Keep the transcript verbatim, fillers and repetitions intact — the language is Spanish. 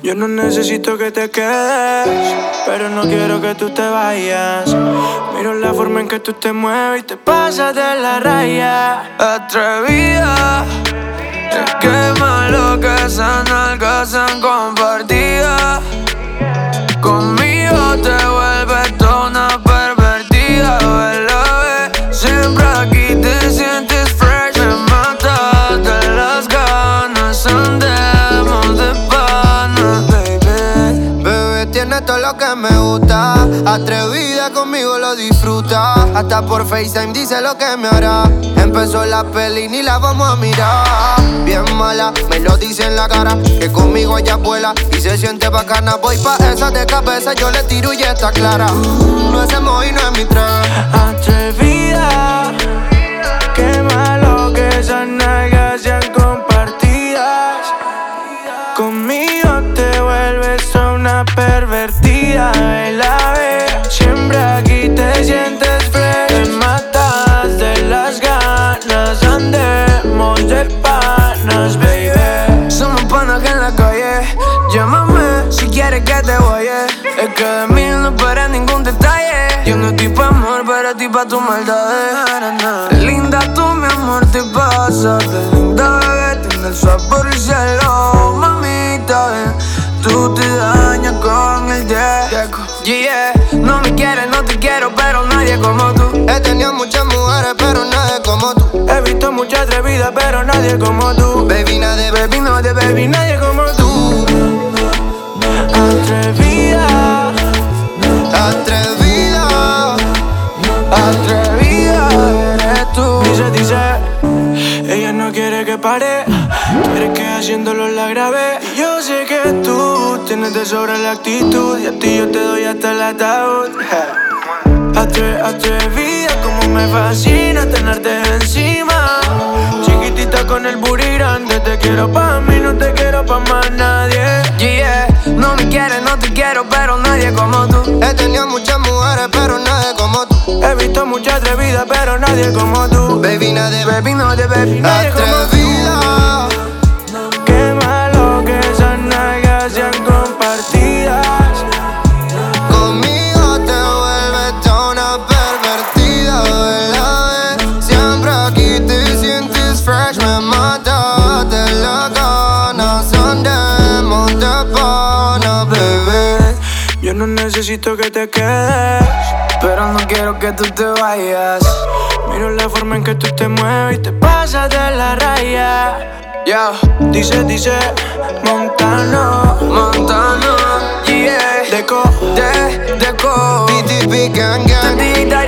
Yo no necesito que te quedes, pero no quiero que tú te vayas. Miro la forma en que tú te mueves y te pasas de la raya. Atrevida, te quema lo que esas nalgas han compartido. Conmigo te vuelves toda una pervertida, bebé. Siempre aquí te sientes fresh. Me matas de las ganas, andemos de pana, baby. Bebé, tiene todo lo que me gusta. Atrevida, conmigo lo disfruta. Hasta por FaceTime dice lo que me hará. Empezó la peli, ni la vamos a mirar. Bien mala, me lo dice en la cara, que conmigo ella vuela y se siente bacana. Voy pa' esa de cabeza, yo le tiro y está clara. No hacemos y no es mi tren. Atrevida, qué malo que esas nalgas sean compartidas. Conmigo te vuelves una pervertida, la ve. Siempre aquí te sientes fresh. Te matas de las ganas, andemos de panas, baby. Somos panas que en la calle. Llámame si quieres que te vaya. Es que de mí no esperes ningún detalle. Yo no estoy pa' amor, pero estoy pa' tu maldad. Linda tú, mi amor, te pasas de linda, bebé. Tiene el sabor y cielo, mamita, ven. Tú te dañas con el deco. Yeah, no me quieres, no te quiero, pero nadie como tú. He tenido muchas mujeres, pero nadie como tú. He visto mucha atrevida, pero nadie como tú. Baby, nadie, Baby, no de baby, nadie como tú. Atrevida, atrevida, atrevida eres tú. Dice, dice, ella no quiere que pare, quiere que haciéndolo la grabe. Y yo sé que tú tienes de sobra la actitud, y a ti yo te doy hasta el ataúd. Atre, atrevida, como me fascina tenerte encima. Chiquitita con el booty grande, te quiero pa' mí, no te quiero pa' más nadie. Yeah, no me quieres, no te quiero, pero nadie como tú. He tenido muchas mujeres, pero nadie como tú. He visto mucha atrevida, pero nadie como tú. Baby, nadie, Baby, no de baby, nadie como tú. atrevida. Qué malo que esas nalgas sean compartidas. Conmigo te vuelves toda una pervertida, ¿verdad? Siempre aquí te sientes fresh. Me matas de las ganas, andemos de pana, bebé. Yo no necesito que te quedes, Pero no quiero que tú te vayas. miro la forma en que tú te mueves y te pasas de la raya. Yo, Dice, dice, Montano, Montano, yeah. Deco, De, Deco. P T P gang gang. Tantita